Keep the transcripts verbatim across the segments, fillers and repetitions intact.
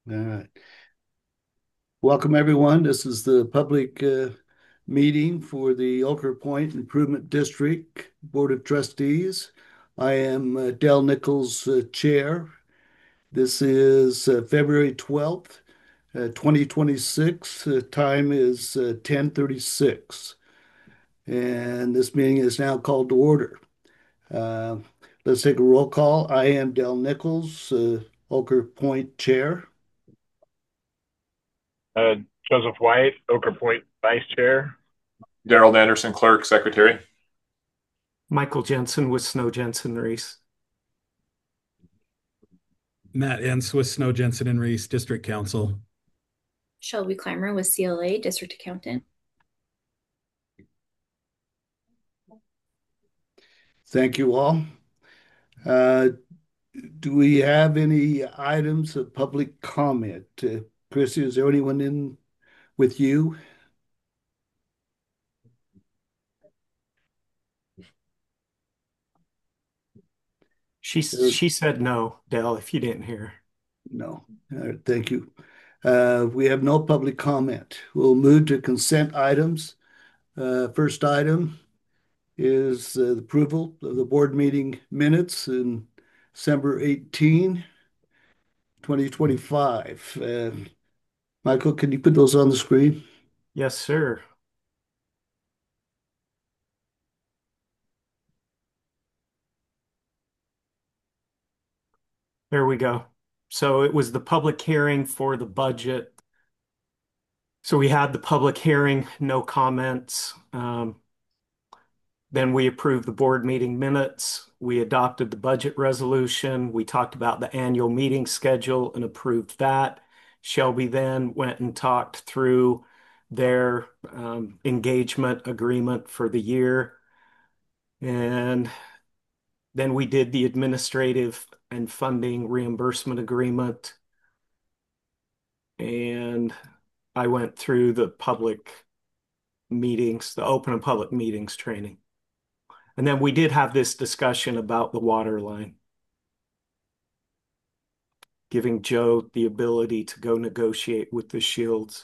All right. Welcome, everyone. This is the public uh, meeting for the Ochre Point Improvement District Board of Trustees. I am uh, Dell Nichols, uh, Chair. This is uh, February twelfth, uh, twenty twenty-six. Uh, time is uh, ten thirty-six, and this meeting is now called to order. Uh, let's take a roll call. I am Dell Nichols, uh, Ochre Point Chair. Uh, Joseph White, Ochre Point Vice Chair. Daryl Anderson, Clerk, Secretary. Michael Jensen with Snow Jensen Reese. Matt Entz with Snow Jensen and Reese, District Council. Shelby Clymer with C L A, District Accountant. Thank you all. Uh, do we have any items of public comment? Uh, Chrissy, is there anyone in with you? She she said no, Dell, if you didn't hear. No. All right, thank you. Uh, we have no public comment. We'll move to consent items. Uh, first item is uh, the approval of the board meeting minutes in December eighteenth, twenty twenty-five. Uh, Michael, can you put those on the screen? Yes, sir. There we go. So it was the public hearing for the budget. So we had the public hearing, no comments. Um, then we approved the board meeting minutes. We adopted the budget resolution. We talked about the annual meeting schedule and approved that. Shelby then went and talked through their um, engagement agreement for the year. And then we did the administrative and funding reimbursement agreement. And I went through the public meetings, the open and public meetings training. And then we did have this discussion about the water line, giving Joe the ability to go negotiate with the Shields.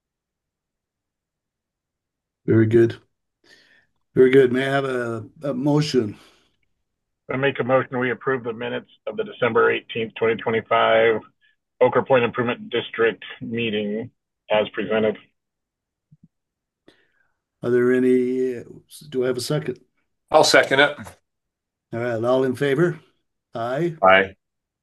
Very good. Very good. May I have a, a motion? I make a motion we approve the minutes of the December eighteenth, twenty twenty-five Ochre Point Improvement District meeting as presented. Are there any, do I have a second? I'll second it. All right, all in favor? Aye. Aye.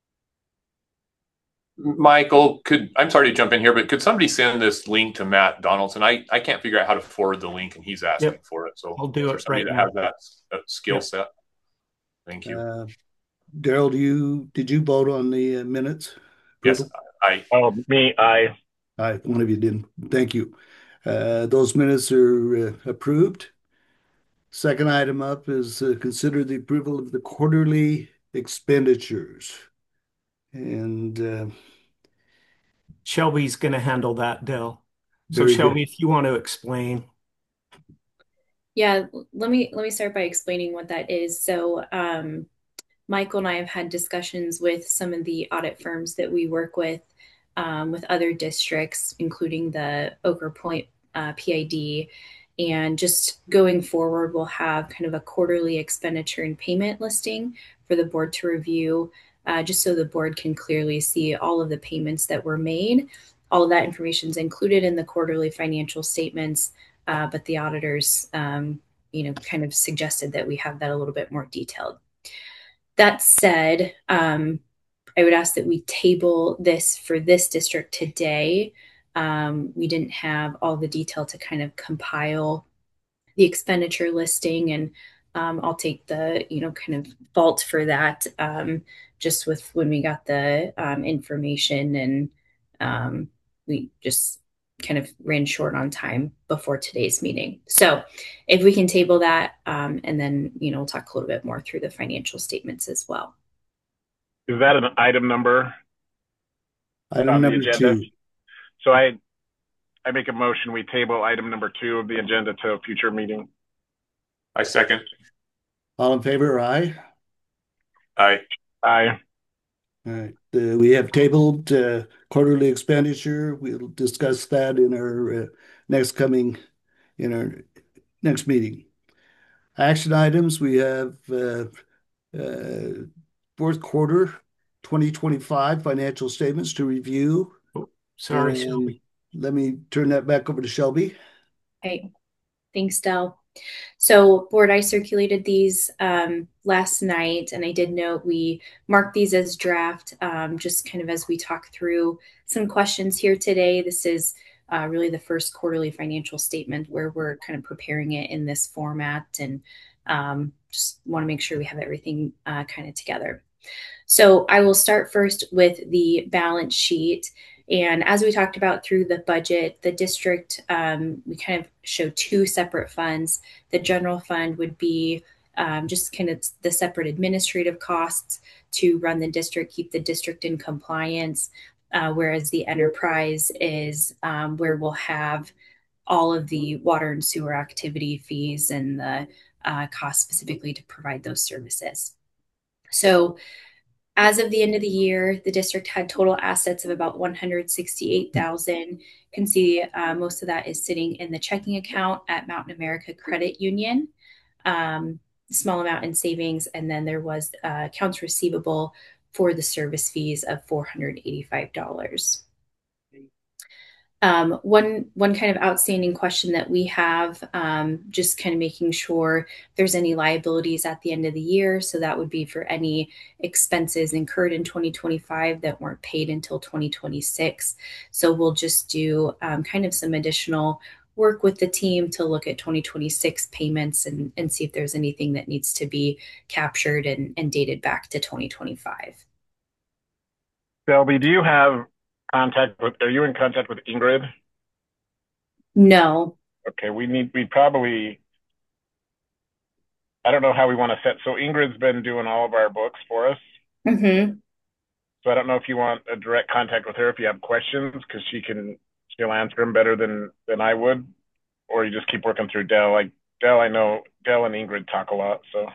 Michael, could I'm sorry to jump in here, but could somebody send this link to Matt Donaldson? I, I can't figure out how to forward the link, and he's asking Yep. for it. So I'll do it right that now. Have that, that skill Yep. set. Thank you. Uh, Daryl, do you did you vote on the uh, minutes? Yes, Approval? I. Oh, me, I. Aye, one of you didn't. Thank you. Uh, those minutes are uh, approved. Second item up is uh, consider the approval of the quarterly expenditures. And uh, Shelby's going to handle that, Dell. So very Shelby, good. if you want to explain. Yeah, let me let me start by explaining what that is. So, um, Michael and I have had discussions with some of the audit firms that we work with, um, with other districts, including the Ochre Point uh, P I D. And just going forward, we'll have kind of a quarterly expenditure and payment listing for the board to review, uh, just so the board can clearly see all of the payments that were made. All of that information is included in the quarterly financial statements, uh, but the auditors, um, you know, kind of suggested that we have that a little bit more detailed. That said, um, I would ask that we table this for this district today. Um, we didn't have all the detail to kind of compile the expenditure listing, and um, I'll take the, you know, kind of fault for that, um, just with when we got the um, information, and um, we just kind of ran short on time before today's meeting. So if we can table that, um, and then, you know, we'll talk a little bit more through the financial statements as well. Is that an item number Item on the number agenda? two. So I I make a motion we table item number two of the agenda to a future meeting. I second. All in favor? Aye. Aye. Aye. All right. Uh, we have tabled uh, quarterly expenditure. We'll discuss that in our uh, next coming, in our next meeting. Action items, we have uh, uh, fourth quarter twenty twenty-five financial statements to review. Oh, sorry, And Shelby. let me turn that back over to Shelby. Okay, thanks, Del. So, board, I circulated these um, last night, and I did note we marked these as draft, um, just kind of as we talk through some questions here today. This is uh, really the first quarterly financial statement where we're kind of preparing it in this format, and um, just want to make sure we have everything uh, kind of together. So I will start first with the balance sheet. And as we talked about through the budget, the district, um, we kind of show two separate funds. The general fund would be um, just kind of the separate administrative costs to run the district, keep the district in compliance, uh, whereas the enterprise is um, where we'll have all of the water and sewer activity fees and the uh, costs specifically to provide those services. So as of the end of the year, the district had total assets of about one hundred sixty-eight thousand. You can see uh, most of that is sitting in the checking account at Mountain America Credit Union. Um, small amount in savings, and then there was uh, accounts receivable for the service fees of four hundred eighty-five dollars. Um, one one kind of outstanding question that we have, um, just kind of making sure if there's any liabilities at the end of the year. So that would be for any expenses incurred in twenty twenty-five that weren't paid until twenty twenty-six. So we'll just do um, kind of some additional work with the team to look at twenty twenty-six payments and, and see if there's anything that needs to be captured and, and dated back to twenty twenty-five. Shelby, do you have contact with, are you in contact with Ingrid? No. Okay, we need, we probably, I don't know how we want to set, so Ingrid's been doing all of our books for us. Mm-hmm. So I don't know if you want a direct contact with her if you have questions, because she can, she'll answer them better than, than I would, or you just keep working through Dell. Like Dell, I know Dell and Ingrid talk a lot, so.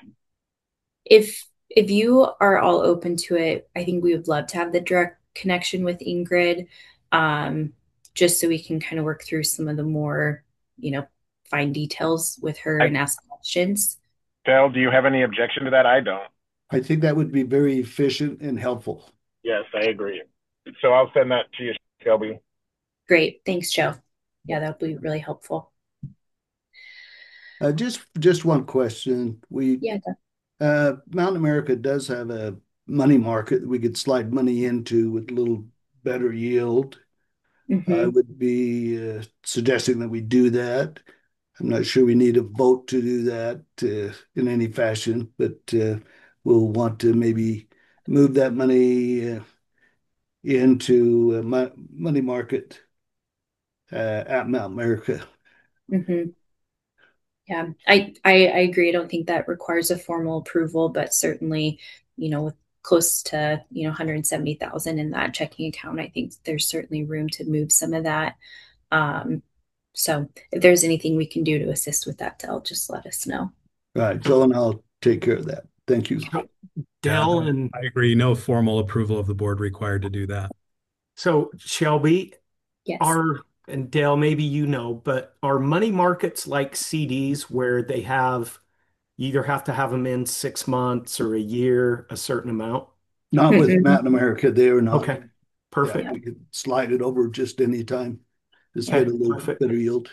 If if you are all open to it, I think we would love to have the direct connection with Ingrid, um, just so we can kind of work through some of the more, you know, fine details with her I, and ask questions. Dell, do you have any objection to that? I don't. I think that would be very efficient and helpful. Yes, I agree. So I'll send that to you, Shelby. Great. Thanks, Joe. Yeah, that would be really helpful. Uh, just just one question. We Yeah. uh, Mountain America does have a money market that we could slide money into with a little better yield. Mm-hmm. I would be uh, suggesting that we do that. I'm not sure we need a vote to do that uh, in any fashion, but uh, we'll want to maybe move that money uh, into a mo- money market uh, at Mountain America. Mm-hmm. Yeah, I, I I agree. I don't think that requires a formal approval, but certainly, you know, with close to, you know, one hundred seventy thousand in that checking account, I think there's certainly room to move some of that. Um, so if there's anything we can do to assist with that, Del, just let us know. All right, Joe, and I'll take care of that. Thank you. Dell Yeah, and I agree. No formal approval of the board required to do that. so Shelby, Yes. are and Dale, maybe you know, but are money markets like C Ds where they have you either have to have them in six months or a year, a certain amount? Not with Mhm. Mountain America, they are not. Okay, Yeah, perfect. we could slide it over just any time. Just Okay, get a little perfect. better yield.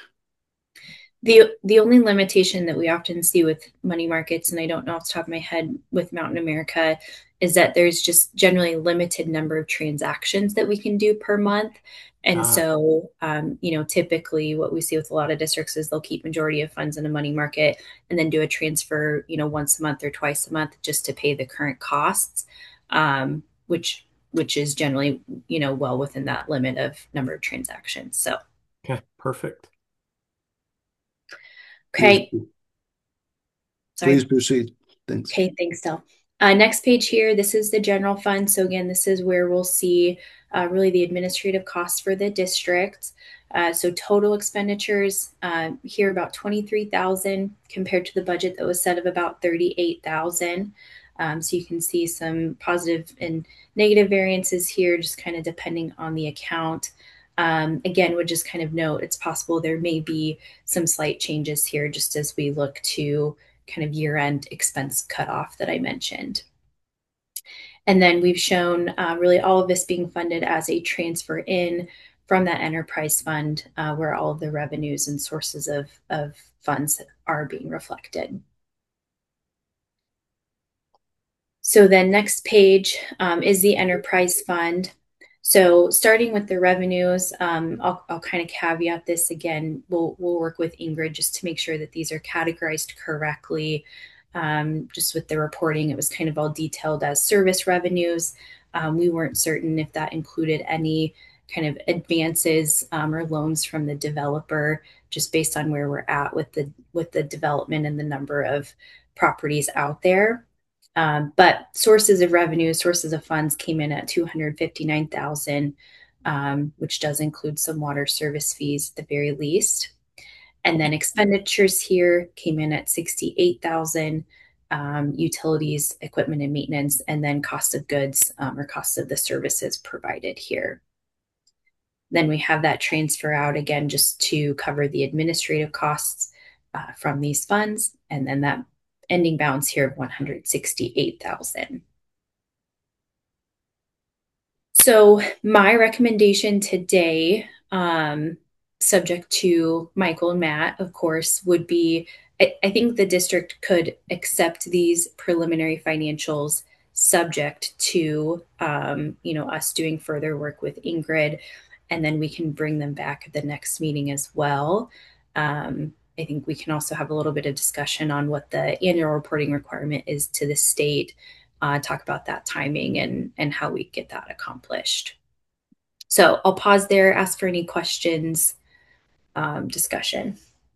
The the only limitation that we often see with money markets, and I don't know off the top of my head with Mountain America, is that there's just generally limited number of transactions that we can do per month. And Ah, so, um, you know, typically what we see with a lot of districts is they'll keep majority of funds in a money market and then do a transfer, you know, once a month or twice a month just to pay the current costs, um, which which is generally, you know, well within that limit of number of transactions. So, okay, perfect. Please, okay, sorry. please proceed. Thanks. Okay, thanks, Del. Uh, next page here, this is the general fund. So again, this is where we'll see uh, really the administrative costs for the district. Uh, so total expenditures uh, here about twenty-three thousand compared to the budget that was set of about thirty-eight thousand. Um, so you can see some positive and negative variances here, just kind of depending on the account. Um, again, would just kind of note it's possible there may be some slight changes here just as we look to kind of year-end expense cutoff that I mentioned. And then we've shown uh, really all of this being funded as a transfer in from that enterprise fund uh, where all of the revenues and sources of, of funds are being reflected. So then next page um, is the enterprise fund. So starting with the revenues, um, I'll, I'll kind of caveat this again. We'll, we'll work with Ingrid just to make sure that these are categorized correctly. Um, just with the reporting, it was kind of all detailed as service revenues. Um, we weren't certain if that included any kind of advances um, or loans from the developer, just based on where we're at with the with the development and the number of properties out there. Um, but sources of revenue, sources of funds came in at two hundred fifty-nine thousand, um, which does include some water service fees at the very least. And then expenditures here came in at sixty-eight thousand, um, utilities, equipment and maintenance, and then cost of goods um, or cost of the services provided here. Then we have that transfer out again just to cover the administrative costs uh, from these funds, and then that ending balance here of one hundred sixty-eight thousand. So my recommendation today, um, subject to Michael and Matt, of course, would be I, I think the district could accept these preliminary financials subject to um, you know, us doing further work with Ingrid, and then we can bring them back at the next meeting as well. Um, I think we can also have a little bit of discussion on what the annual reporting requirement is to the state, uh, talk about that timing and, and how we get that accomplished. So I'll pause there, ask for any questions, um, discussion.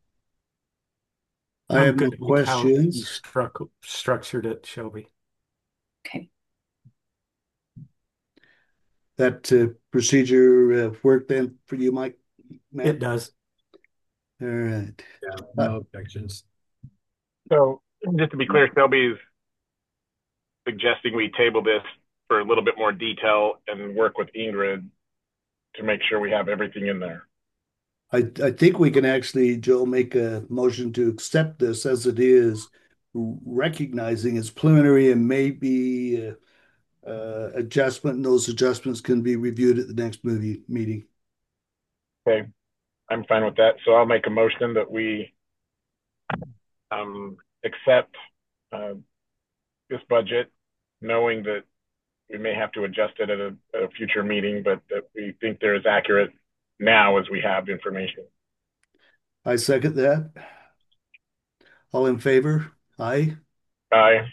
I I'm have no good with how you questions. struck, structured it, Shelby. Okay. That uh, procedure uh, work then for you, Mike? Matt? It does. All right. Yeah, no objections. So just to be clear, Shelby's suggesting we table this for a little bit more detail and work with Ingrid to make sure we have everything in there. I, I think we can actually, Joe, make a motion to accept this as it is, recognizing it's preliminary and maybe uh, uh, adjustment, and those adjustments can be reviewed at the next movie meeting. Okay, I'm fine with that. So I'll make a motion that we um, accept uh, this budget, knowing that we may have to adjust it at a, at a future meeting, but that we think they're as accurate now as we have information. I second that. All in favor? Aye. Aye.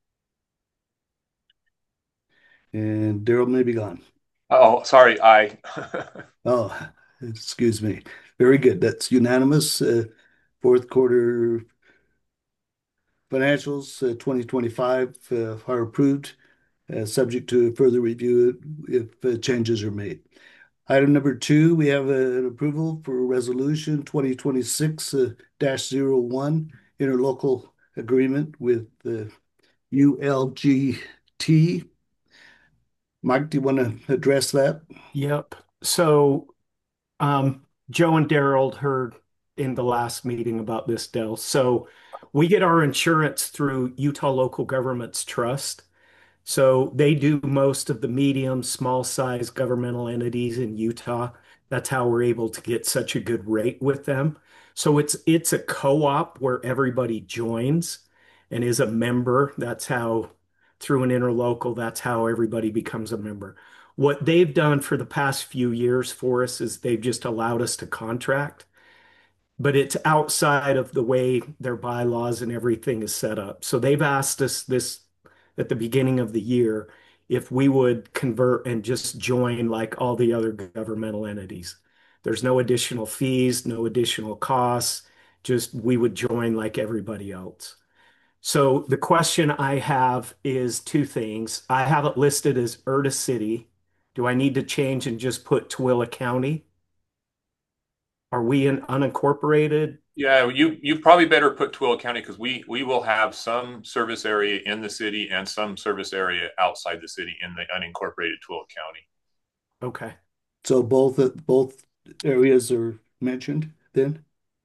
And Daryl may be gone. Oh, sorry. I. Oh, excuse me. Very good. That's unanimous. Uh, fourth quarter financials, uh, twenty twenty-five uh, are approved, uh, subject to further review if uh, changes are made. Item number two, we have an approval for resolution twenty twenty-six dash zero one, interlocal agreement with the U L G T. Mike, do you want to address that? Yep. So um, Joe and Daryl heard in the last meeting about this, Dell. So we get our insurance through Utah Local Governments Trust. So they do most of the medium, small size governmental entities in Utah. That's how we're able to get such a good rate with them. So it's it's a co-op where everybody joins and is a member. That's how through an interlocal, that's how everybody becomes a member. What they've done for the past few years for us is they've just allowed us to contract, but it's outside of the way their bylaws and everything is set up. So they've asked us this at the beginning of the year if we would convert and just join like all the other governmental entities. There's no additional fees, no additional costs, just we would join like everybody else. So the question I have is two things. I have it listed as Erta City. Do I need to change and just put Tooele County? Are we in unincorporated? Yeah, you you probably better put Tooele County because we we will have some service area in the city and some service area outside the city in the unincorporated Tooele County. Okay. So both both areas are mentioned then?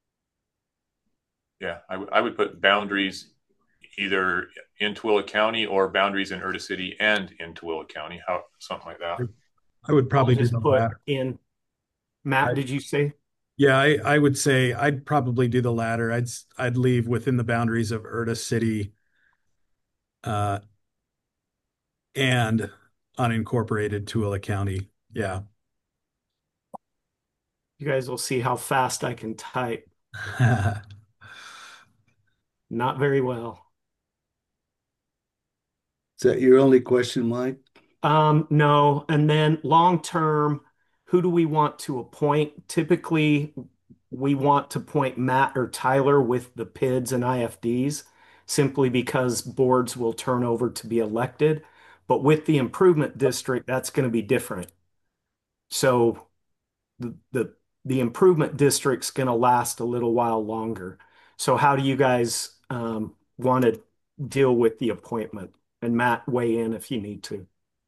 Yeah, I, w- I would put boundaries either in Tooele County or boundaries in Urda City and in Tooele County, how something like that. I would I'll probably do just the put latter. in. Matt, I, did you say? yeah, I, I would say I'd probably do the latter. I'd s- I'd leave within the boundaries of Urda City uh, and unincorporated Tooele County. Yeah. You guys will see how fast I can type. Not very well. Is that your only question, Mike? Um, no. And then long term, who do we want to appoint? Typically, we want to appoint Matt or Tyler with the P I Ds and I F Ds simply because boards will turn over to be elected. But with the improvement district, that's going to be different. So the the the improvement district's going to last a little while longer. So how do you guys um, want to deal with the appointment? And Matt, weigh in if you need to.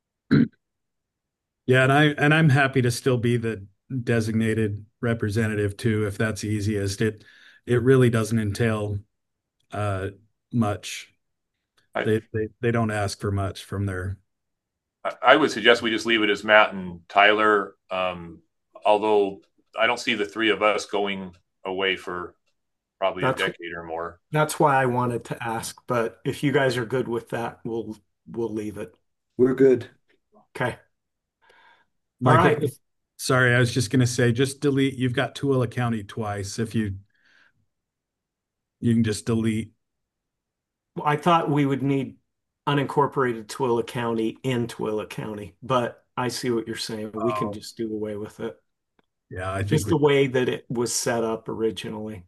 Yeah, and I and I'm happy to still be the designated representative too, if that's easiest. It it really doesn't entail uh much. I, They they they don't ask for much from their I would suggest we just leave it as Matt and Tyler. Um, although I don't see the three of us going away for probably a That's decade or more. that's why I wanted to ask, but if you guys are good with that, we'll we'll leave it. We're good. Okay. All Michael. right. Sorry, I was just gonna say just delete. You've got Tooele County twice. If you you can just delete. I thought we would need unincorporated Tooele County in Tooele County, but I see what you're saying. We can Oh, just do away with it. yeah, I think Just we. the way that it was set up originally.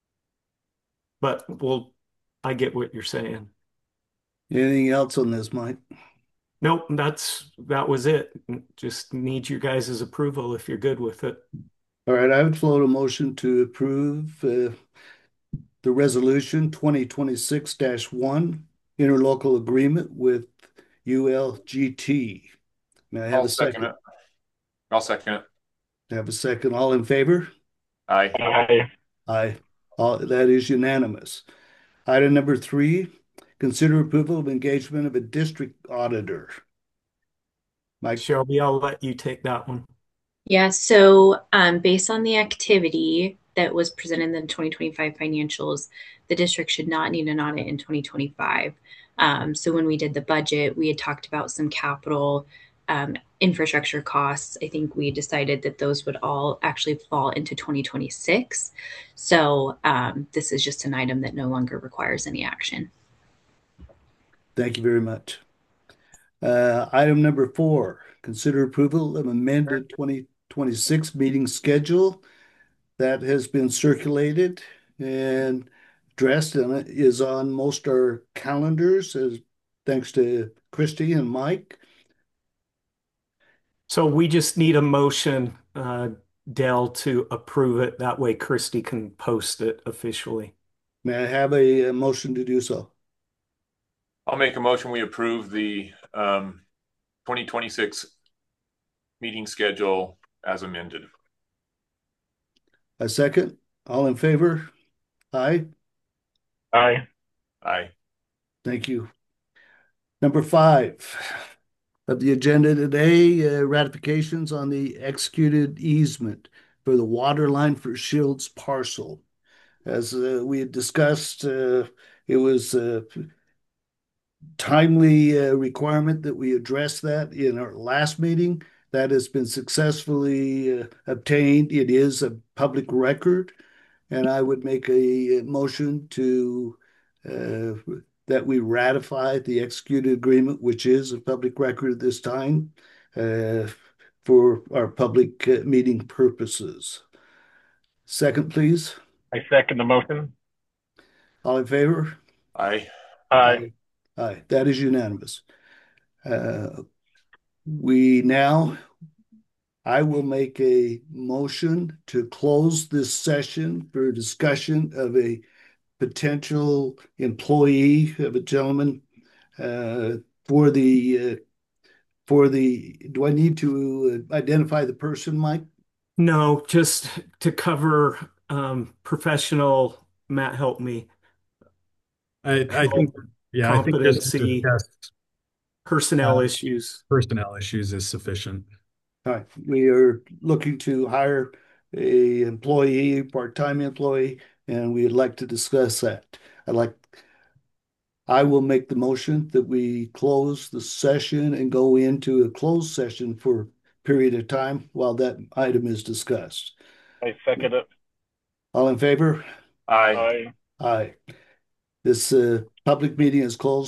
But well, I get what you're saying. Anything else on this, Mike? Nope, that's that was it. Just need you guys' approval if you're good with it. All right, I would float a motion to approve uh, the resolution twenty twenty-six one interlocal agreement with U L G T. May I have I'll a second second? it. I'll second it. Have a second. All in favor? Aye. Aye. Aye. All, that is unanimous. Item number three, consider approval of engagement of a district auditor. Mike, Shelby, I'll let you take that one. Yeah, so um, based on the activity that was presented in the twenty twenty-five financials, the district should not need an audit in twenty twenty-five. Um, so when we did the budget, we had talked about some capital um, infrastructure costs. I think we decided that those would all actually fall into twenty twenty-six. So um, this is just an item that no longer requires any action. thank you very much. Uh, item number four, consider approval of amended twenty twenty-six meeting schedule that has been circulated and addressed and is on most our calendars as thanks to Christy and Mike. So we just need a motion, uh, Dell, to approve it. That way Christy can post it officially. May I have a, a motion to do so? I'll make a motion. We approve the um, twenty twenty-six meeting schedule as amended. A second? All in favor? Aye. Aye. Aye. Thank you. Number five of the agenda today, uh, ratifications on the executed easement for the water line for Shields parcel. As uh, we had discussed, uh, it was a timely uh, requirement that we address that in our last meeting. That has been successfully uh, obtained. It is a public record, and I would make a motion to uh, that we ratify the executed agreement, which is a public record at this time, uh, for our public uh, meeting purposes. Second, please. I second the motion. All in favor? Aye. Aye. Aye. Aye. That is unanimous. Uh, we now I will make a motion to close this session for discussion of a potential employee of a gentleman uh, for the uh, for the. Do I need to uh, identify the person, Mike? No, just to cover um, professional, Matt help me, I, I think, yeah, I think just to competency, discuss personnel uh, issues. personnel issues is sufficient. All right, we are looking to hire a employee, part-time employee, and we'd like to discuss that. I'd like, I will make the motion that we close the session and go into a closed session for a period of time while that item is discussed. I second it. All in favor? Aye. Aye. Aye. This uh, public meeting is closed.